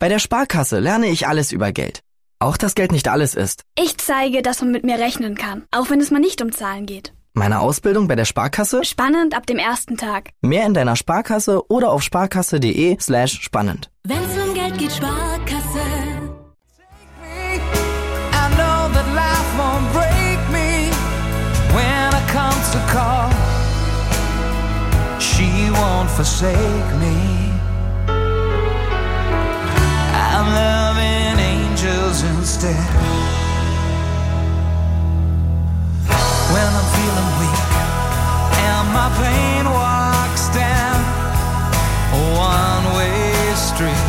Bei der Sparkasse lerne ich alles über Geld. Auch, dass Geld nicht alles ist. Ich zeige, dass man mit mir rechnen kann, auch wenn es mal nicht um Zahlen geht. Meine Ausbildung bei der Sparkasse? Spannend ab dem ersten Tag. Mehr in deiner Sparkasse oder auf sparkasse.de/spannend. Wenn's um Geld geht, Sparkasse. I know that life won't break me when it comes to call. She won't forsake me. I'm loving angels instead. When I'm feeling weak and my pain walks down a one-way street,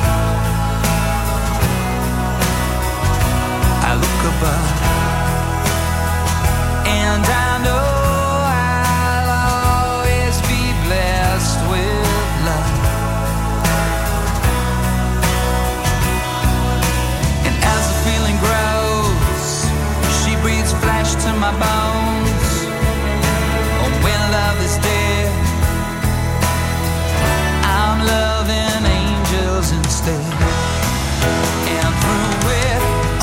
I look above and I know I'll always be blessed with love. And as the feeling grows, she breathes flesh to my bones. Oh, when love is dead, I'm loving angels instead. And through it,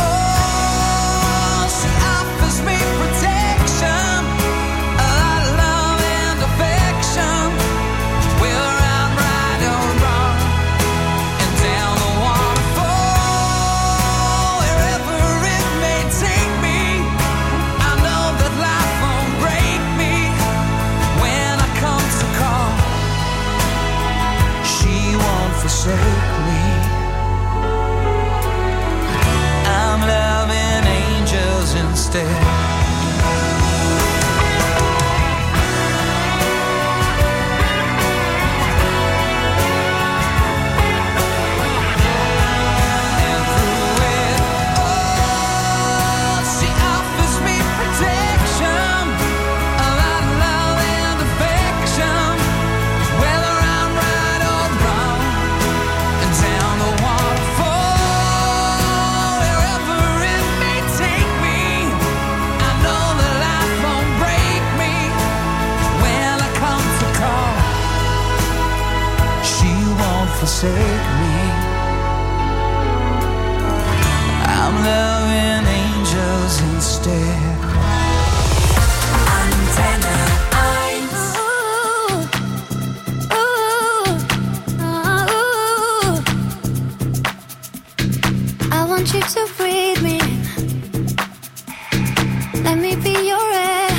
oh, she offers me protection, a lot of love and affection. Whether I'm right or wrong, and down the waterfall, wherever it may take me, I know that life won't break me when I come to call. She won't forsake me. I'm loving angels instead. And through it all, she offers me protection, a lot of love and affection. Whether I'm right or wrong, and down the waterfall, wherever it may take me, I know that life won't break me when I come to call. She won't forsake me. I'm loving angels instead. Antenne 1. I want you to breathe me. Let me be your air.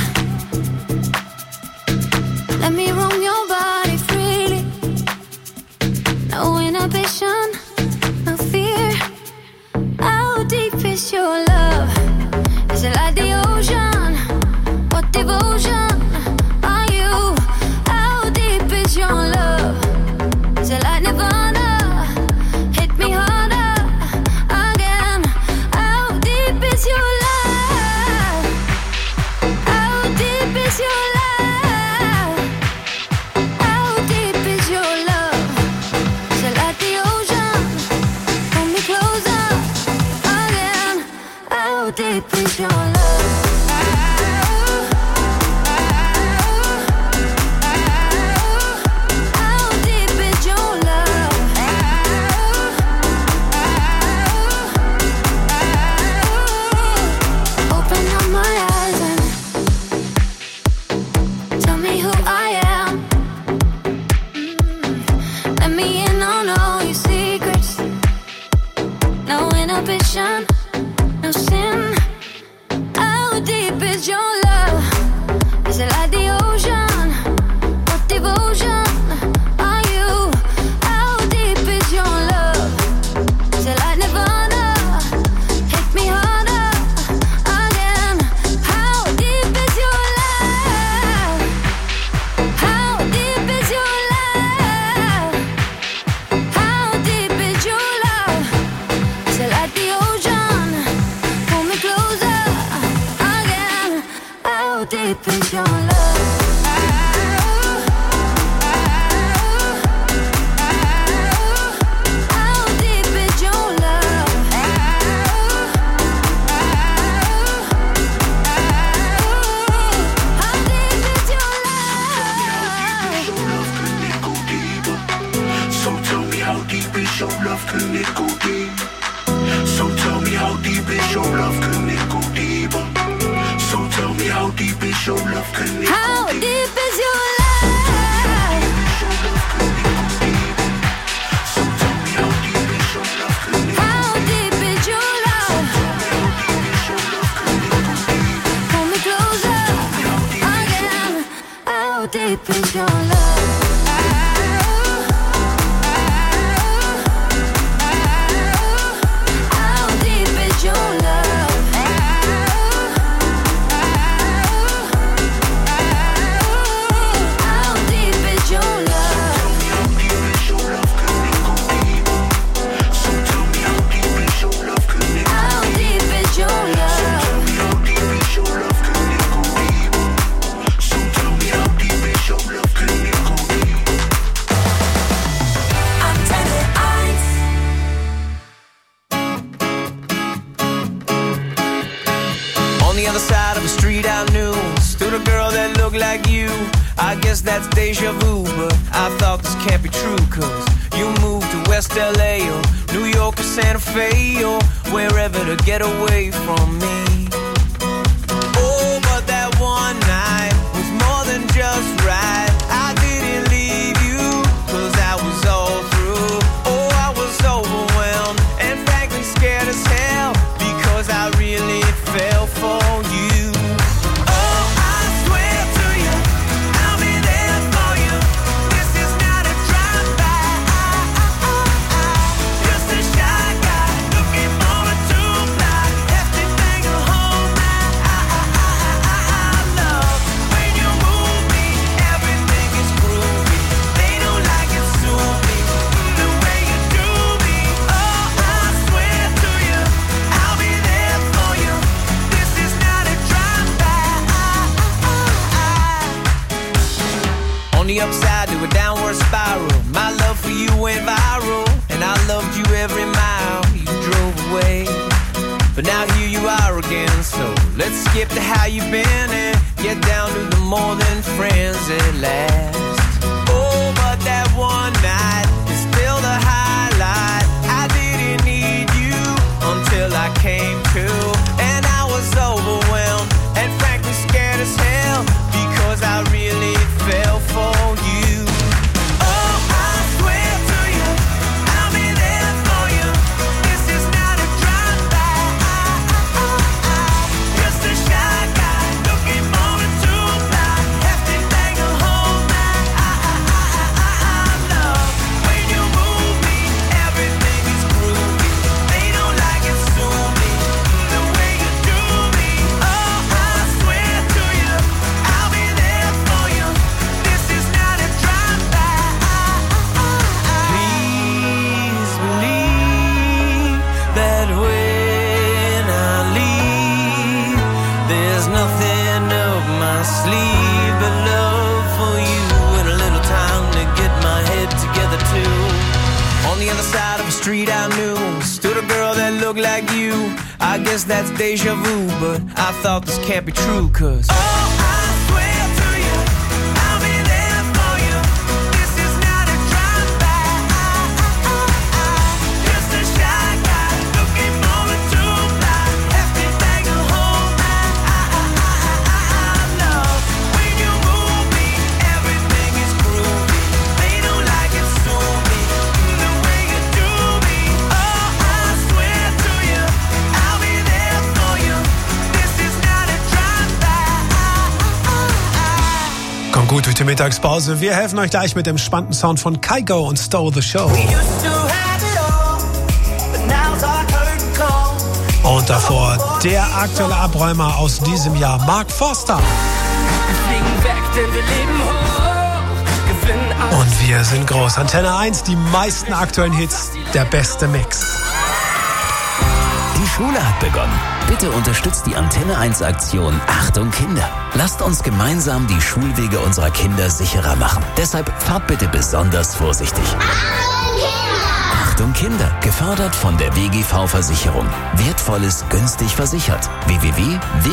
Let me roam your body freely. No inhibition, no fear. How deep is your love? Is it like the ocean? What devotion are you? How deep is your love? Is it like Nirvana? Hit me harder again. How deep is your love? How deep is your love? How deep is your love? Is it like the ocean? Pull me closer again. How deep is your love? How deep is your love? Open up my eyes and tell me who I am. Let me in on all your secrets. No inhibition, no sin. How deep is your love? Is it like the ocean? What devotion are you? How deep is your love? Is it like Nirvana? Hit me harder again. How deep is your love? How deep is your love? How deep is your love? Is it like the ocean? Pull me closer again. How deep is your love? How deep is your love? How deep is your love? So tell me how deep is your love? Can it go deeper? So tell me how deep is your love, can it go deeper? So tell me how deep is your love, can it How go deep deeper? is your love? So tell me how deep is your love, can it How deep is your love? Pull me closer again. How deep is your love? How deep is your love? How deep is your love? How deep is your love, can it go deeper? So tell me how deep is your love, can it go How deep is your love? How deep is your love, can it go deeper? So tell me how deep is your love, can it go deeper? Antenne 1. On the other side of the street I knew stood a girl that looked like you. I guess that's deja vu, but I thought this can't be true, cause you moved to West LA or New York or Santa Fe or wherever to get away from me. Oh, but that one night was more than just right. I didn't leave you, cause I was all through. Oh, I was overwhelmed and frankly scared as hell, because I really fell for you. Oh, I swear to you, I'll be there for you. This is not a drive-by. Just a shy guy looking for a two-ply. Hefty thing to hold my love. When you move me, everything is groovy. They don't like it, sue me the way you do me. Oh, I swear to you, I'll be there for you. This is not a drive-by. On the upside to a downward spiral, my love for you went viral, and I loved you every mile you drove away. But now here you are again, so let's skip to how you've been and get down to the more than friends at last. Oh, but that one night is still the highlight. I didn't need you until I came to, and I was overwhelmed and frankly scared as hell, because I really fell for you. Oh, I swear to you, I'll be there for you. This is not a drive-by. Just a shy guy looking for a two-ply. Hefty thing to hold my love. When you move me, everything is groovy. They don't like it, sue me the way you do me. Oh, I swear to you, I'll be there for you. This is not a drive-by. Please believe that when I leave, there's nothing up my sleeve but love for you and a little time to get my head together too. On the other side of the street I knew stood a girl that looked like you. I guess that's deja vu, but I thought this can't be true, cause oh, I swear to you, I'll be there for you. This is not a drive-by. Just a shy guy looking for a two-ply. Hefty thing to hold my love. When you move me, everything is groovy. They don't like it, sue me the way you do me. Oh, I swear to you, I'll be there for you. This is not a drive-by. Kommt gut durch die Mittagspause. Wir helfen euch gleich mit dem spannenden Sound von Kygo und Stole the Show. Und davor der aktuelle Abräumer aus diesem Jahr, Mark Forster. Und wir sind groß. Antenne 1, die meisten aktuellen Hits, der beste Mix. Die Schule hat begonnen. Bitte unterstützt die Antenne 1 Aktion Achtung Kinder. Lasst uns gemeinsam die Schulwege unserer Kinder sicherer machen. Deshalb fahrt bitte besonders vorsichtig. Achtung Kinder, gefördert von der WGV Versicherung. Wertvolles günstig versichert.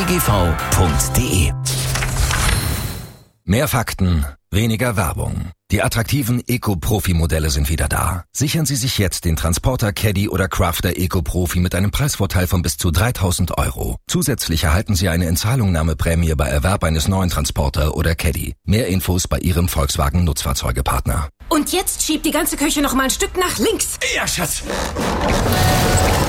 www.wgv.de. Mehr Fakten, weniger Werbung. Die attraktiven Eco-Profi-Modelle sind wieder da. Sichern Sie sich jetzt den Transporter, Caddy oder Crafter Eco-Profi mit einem Preisvorteil von bis zu 3.000 €. Zusätzlich erhalten Sie eine Inzahlungnahmeprämie bei Erwerb eines neuen Transporter oder Caddy. Mehr Infos bei Ihrem Volkswagen Nutzfahrzeugepartner. Und jetzt schiebt die ganze Küche noch mal ein Stück nach links. Ja, Schatz.